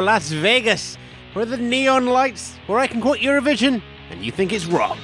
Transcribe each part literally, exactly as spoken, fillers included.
Las Vegas, where the neon lights, where I can quote Eurovision, and you think it's rock.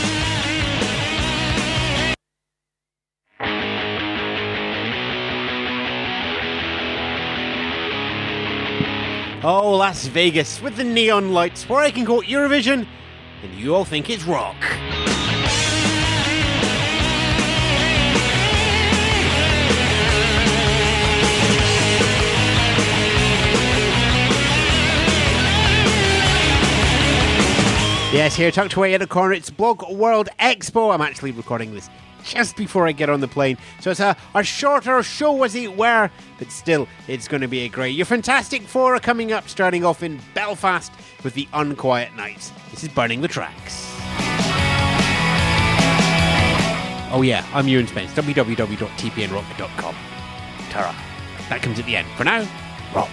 Oh, Las Vegas, with the neon lights, where I can quote Eurovision, and you all think it's rock. Yes, here, tucked away in the corner, it's Blog World Expo. I'm actually recording this just before I get on the plane, so it's a, a shorter show, as it were, but still, it's going to be a great. Your Fantastic Four are coming up, starting off in Belfast with the Unquiet Nights. This is Burning the Tracks. Oh yeah, I'm Ewan Spence, w w w dot t p n rock dot com. Tara. That comes at the end. For now, rock.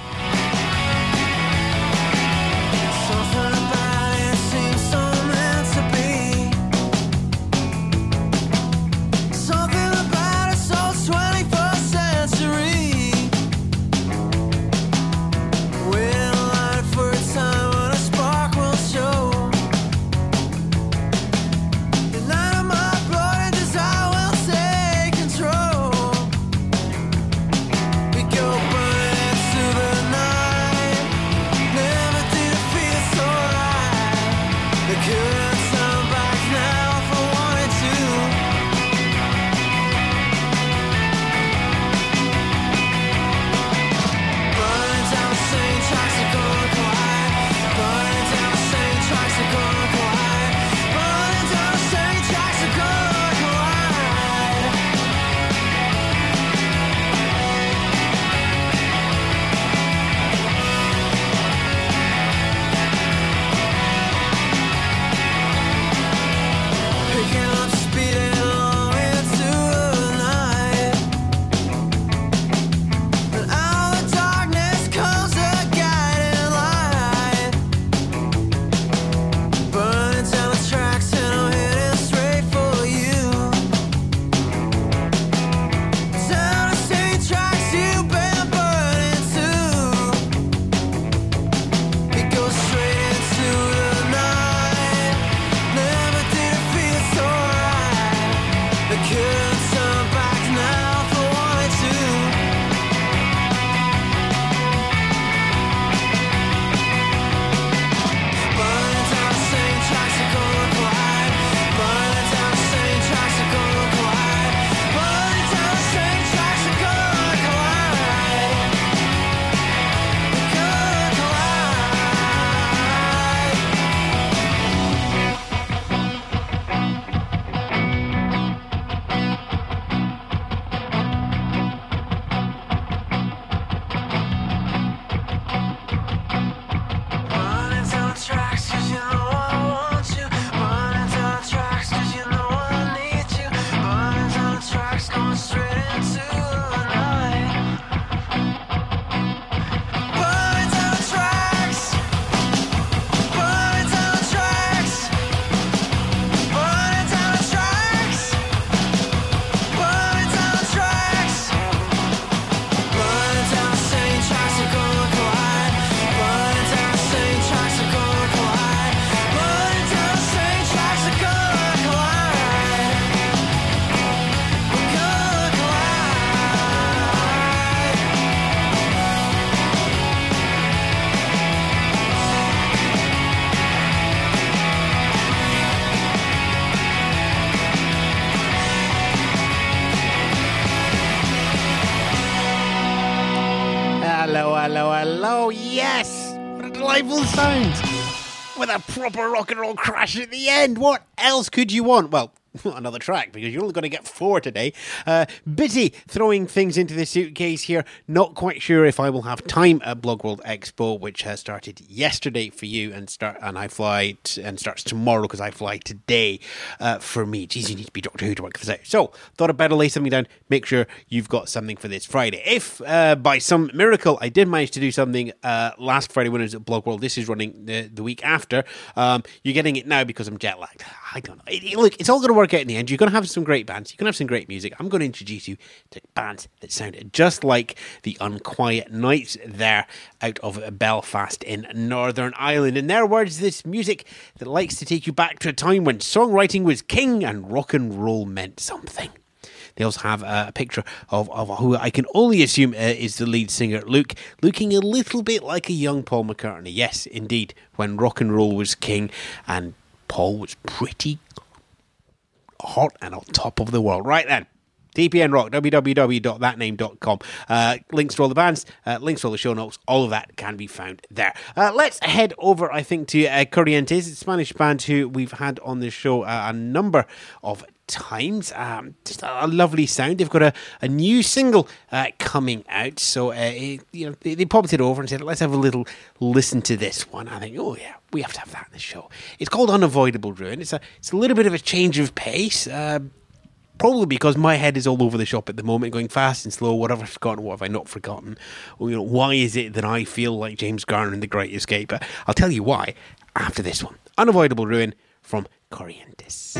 hello, hello, yes! What a delightful sound! With a proper rock and roll crash at the end! What else could you want? Well, another track, because you're only going to get four today. Uh, busy throwing things into the suitcase here. Not quite sure if I will have time at Blog World Expo, which has started yesterday for you, and start and I fly t- and starts tomorrow because I fly today uh, for me. Geez, you need to be Doctor Who to work this out. So, thought I'd better lay something down. Make sure you've got something for this Friday. If uh, by some miracle I did manage to do something uh, last Friday when I was at Blog World, this is running the, the week after. Um, you're getting it now because I'm jet lagged. I don't know. It, it, look, it's all going to work out in the end. You're going to have some great bands. You're going to have some great music. I'm going to introduce you to bands that sound just like the Unquiet Nights there out of Belfast in Northern Ireland. In their words, this music that likes to take you back to a time when songwriting was king and rock and roll meant something. They also have a picture of, of who I can only assume uh, is the lead singer, Luke, looking a little bit like a young Paul McCartney. Yes, indeed, when rock and roll was king and Paul was pretty hot and on top of the world. Right then, T P N Rock, w w w dot that name dot com. Uh, links to all the bands, uh, links to all the show notes, all of that can be found there. Uh, let's head over, I think, to uh, Corrientes, a Spanish band who we've had on the show uh, a number of times. Um, just a, a lovely sound. They've got a, a new single uh, coming out, so uh, it, you know they, they popped it over and said, let's have a little listen to this one. I think, oh yeah, we have to have that in the show. It's called Unavoidable Ruin. It's a it's a little bit of a change of pace, uh, probably because my head is all over the shop at the moment, going fast and slow. What have I forgotten? What have I not forgotten? Or, you know, why is it that I feel like James Garner in The Great Escape? Uh, I'll tell you why after this one. Unavoidable Ruin from Corrientes.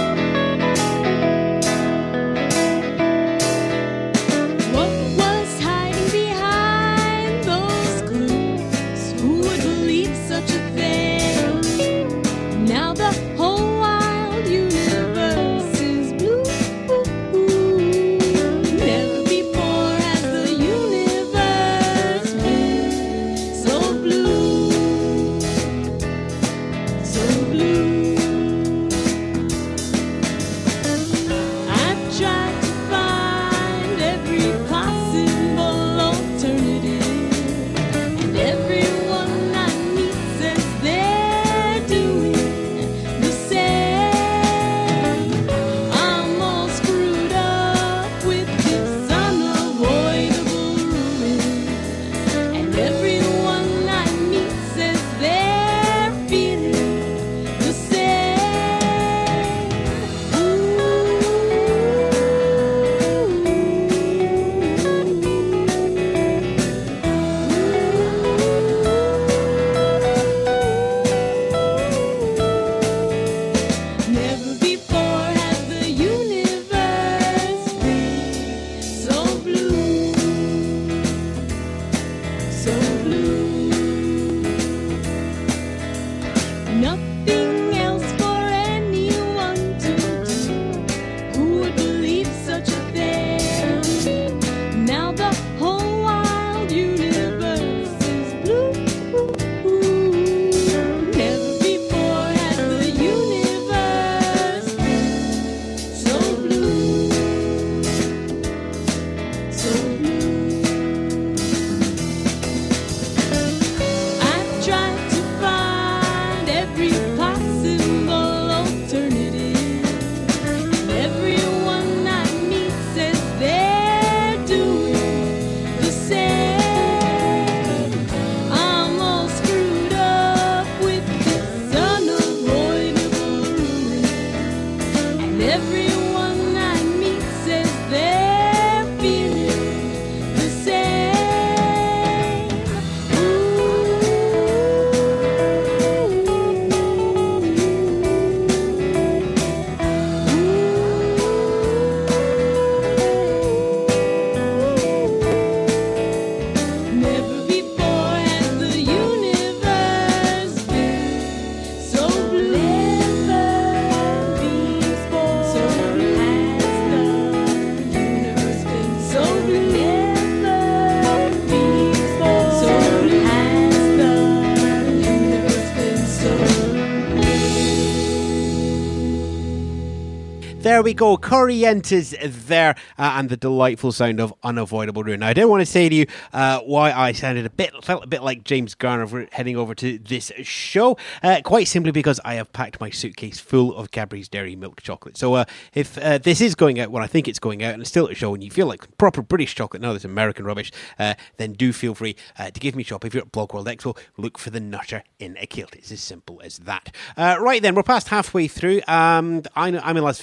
There we go, Corrientes there, uh, and the delightful sound of Unavoidable Ruin. Now, I did want to say to you uh, why I sounded a bit, felt a bit like James Garner for heading over to this show. Uh, quite simply because I have packed my suitcase full of Cadbury's Dairy Milk chocolate. So uh, if uh, this is going out, well, I think it's going out, and it's still a show, and you feel like proper British chocolate, now there's American rubbish, uh, then do feel free uh, to give me a shop. If you're at Blog World Expo, look for the Nutter in a Kilt. It's as simple as that. Uh, right then, we're past halfway through. Um, I'm in Las Vegas. Las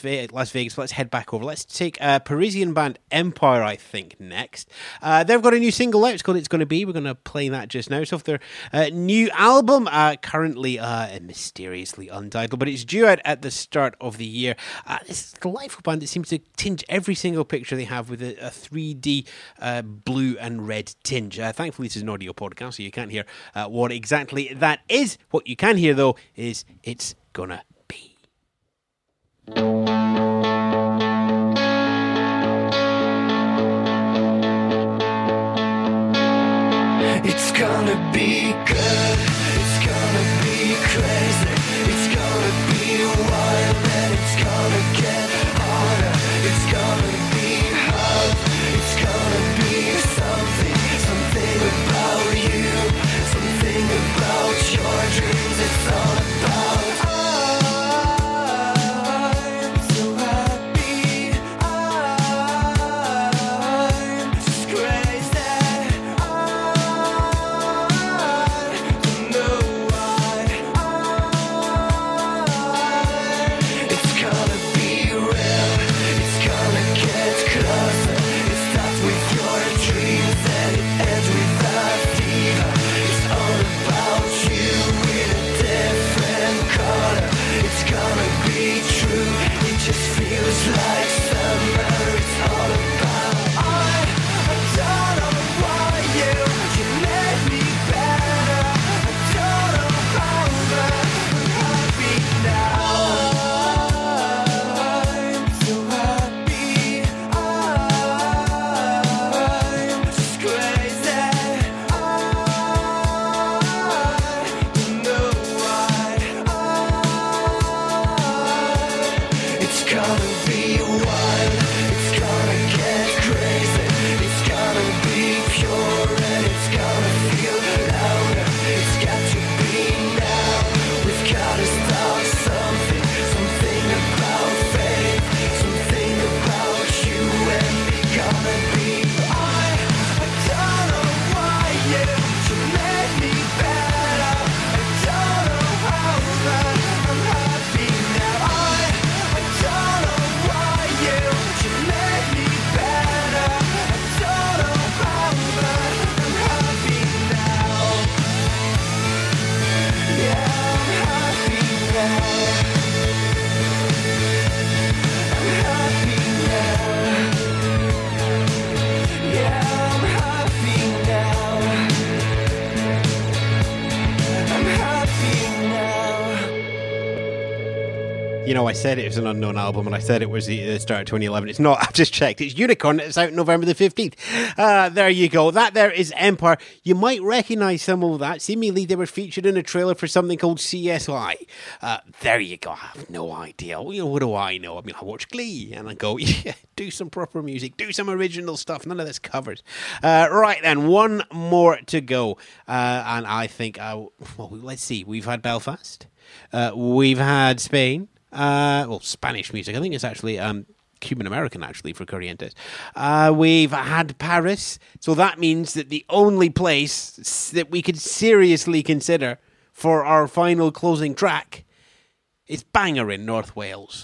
Las Vegas. Let's head back over. Let's take uh, Parisian band Empire, I think, next. Uh, they've got a new single out. It's called It's Gonna Be. We're going to play that just now. It's off their uh, new album, uh, currently uh, mysteriously untitled, but it's due out at the start of the year. Uh, it's a delightful band that seems to tinge every single picture they have with a, a three D uh, blue and red tinge. Uh, thankfully, this is an audio podcast, so you can't hear uh, what exactly that is. What you can hear, though, is It's Gonna Be. It's gonna be good, it's gonna be crazy, it's gonna be wild and it's gonna get harder, it's gonna be hard, it's gonna be something, something about you, something about your dreams, it's all about I'm so happy, I'm just crazy, like summer, it's all about I, I don't know why you, you made me better I don't know how, but I'm happy now I'm so happy I'm just crazy I don't know why I, it's gonna be wild, it's gonna get crazy, it's gonna be pure and it's gonna feel louder, it's got to be now, we've gotta start something, something about faith, something about you and me gonna be I, I don't know why you, you made me better, I don't know how, but I'm happy now I, I don't know why you, you made me better I don't know how, but I'm happy now Yeah, I'm happy now I'm happy now Yeah, I'm happy now I'm happy now You know, I said it was an unknown album, and I said it was the, the start of twenty eleven. It's not. I've just checked. It's Unicorn. It's out November the fifteenth. Uh, there you go. That there is Empire. You might recognise some of that. Seemingly, they were featured in a trailer for something called C S I. Uh, there you go. I have no idea. You know, what do I know? I mean, I watch Glee, and I go, yeah, do some proper music. Do some original stuff. None of this covers. Uh, right, then. One more to go. Uh, and I think, uh, well, let's see. We've had Belfast. Uh, we've had Spain. Uh, well, Spanish music. I think it's actually um, Cuban-American, actually, for Corrientes. Uh, we've had Paris. So that means that the only place that we could seriously consider for our final closing track is Bangor in North Wales.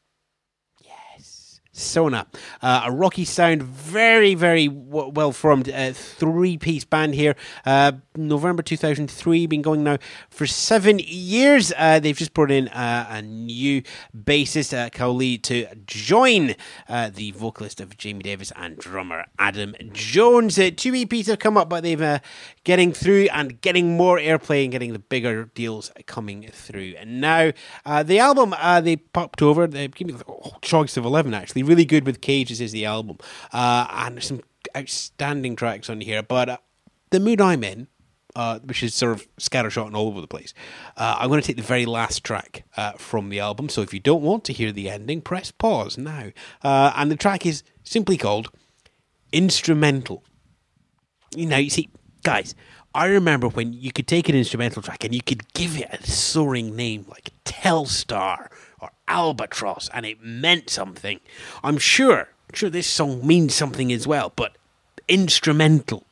Sona, uh, a rocky sound, very, very w- well-formed uh, three-piece band here. Uh, November two thousand three, been going now for seven years. Uh, they've just brought in uh, a new bassist, uh, Cowley, to join uh, the vocalist of Jamie Davis and drummer Adam Jones. Uh, two E Ps have come up, but they've uh, getting through and getting more airplay and getting the bigger deals coming through. And now, uh, the album uh, they popped over, they gave me oh, choice of eleven, actually. Really good with Cages is the album. Uh, and there's some outstanding tracks on here. But uh, the mood I'm in, uh, which is sort of scattershot and all over the place, uh, I'm going to take the very last track uh, from the album. So if you don't want to hear the ending, press pause now. Uh, and the track is simply called Instrumental. You know, you see, guys, I remember when you could take an instrumental track and you could give it a soaring name like Telstar or Albatross, and it meant something. I'm sure, sure this song means something as well, but instrumental.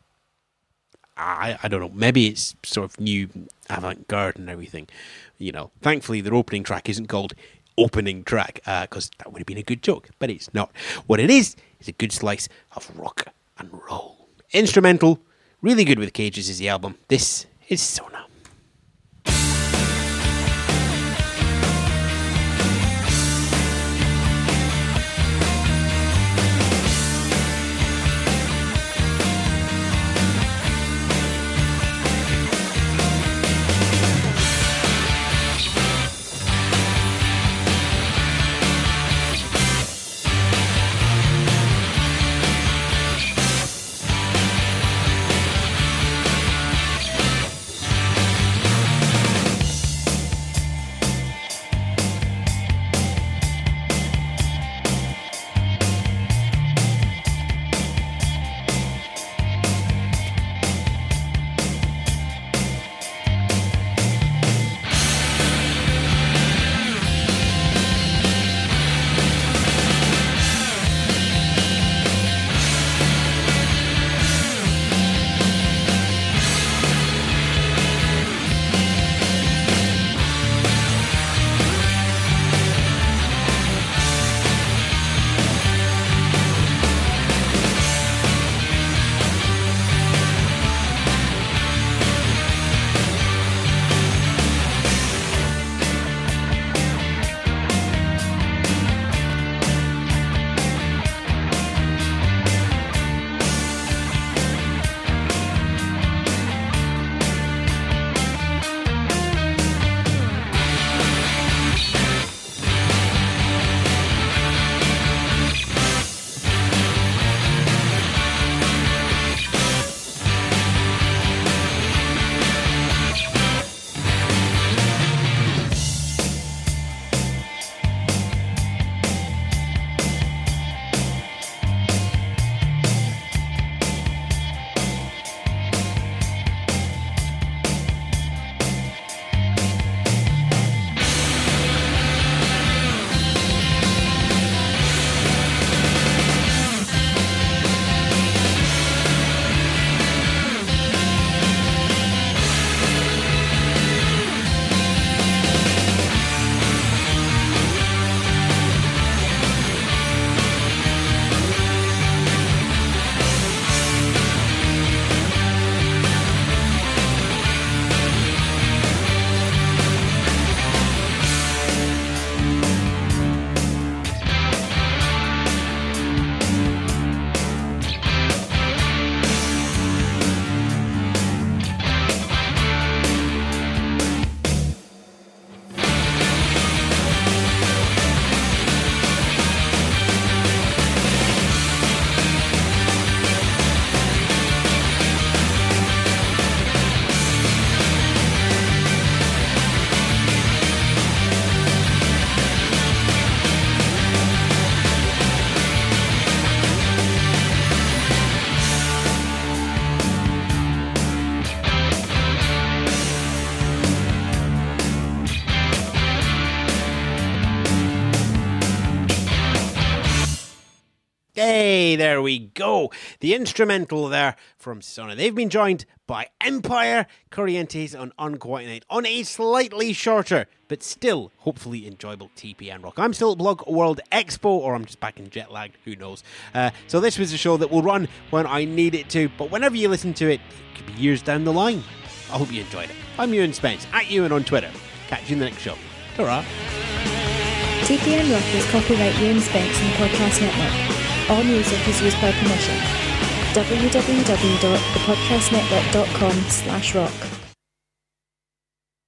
I, I don't know, maybe it's sort of new avant-garde and everything. You know, thankfully their opening track isn't called opening track, because uh, that would have been a good joke, but it's not. What it is, is a good slice of rock and roll. Instrumental, really good with cages is the album. This is Sona. Hey, there we go. The instrumental there from Sona. They've been joined by Empire, Corrientes and Uncoordinated on a slightly shorter, but still hopefully enjoyable T P N Rock. I'm still at Blog World Expo, or I'm just back in jet lagged, who knows. Uh, so this was a show that will run when I need it to, but whenever you listen to it, it could be years down the line. I hope you enjoyed it. I'm Ewan Spence, at Ewan on Twitter. Catch you in the next show. Ta-ra. T P N Rock is copyright Ewan Spence and Podcast Network. All music is used by permission. w w w dot the podcast network dot com slash rock